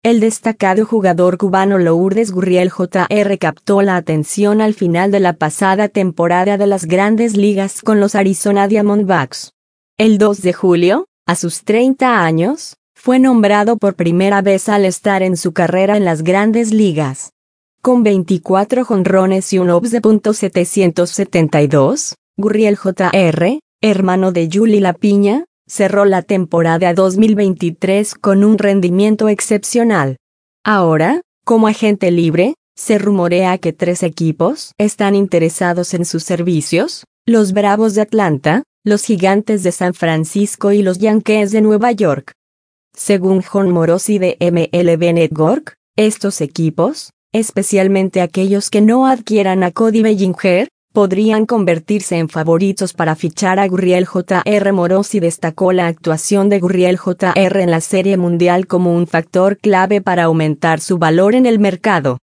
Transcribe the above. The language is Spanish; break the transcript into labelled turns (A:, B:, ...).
A: El destacado jugador cubano Lourdes Gurriel Jr. captó la atención al final de la pasada temporada de las Grandes Ligas con los Arizona Diamondbacks. El 2 de julio, a sus 30 años, fue nombrado por primera vez All-Star en su carrera en las Grandes Ligas. Con 24 jonrones y un OPS de .772, Gurriel Jr., hermano de Yuli La Piña, cerró la temporada 2023 con un rendimiento excepcional. Ahora, como agente libre, se rumorea que 3 equipos están interesados en sus servicios: los Bravos de Atlanta, los Gigantes de San Francisco y los Yankees de Nueva York. Según Jon Morosi de MLB Network, estos equipos, especialmente aquellos que no adquieran a Cody Bellinger, podrían convertirse en favoritos para fichar a Gurriel Jr. Morosi destacó la actuación de Gurriel Jr. en la Serie Mundial como un factor clave para aumentar su valor en el mercado.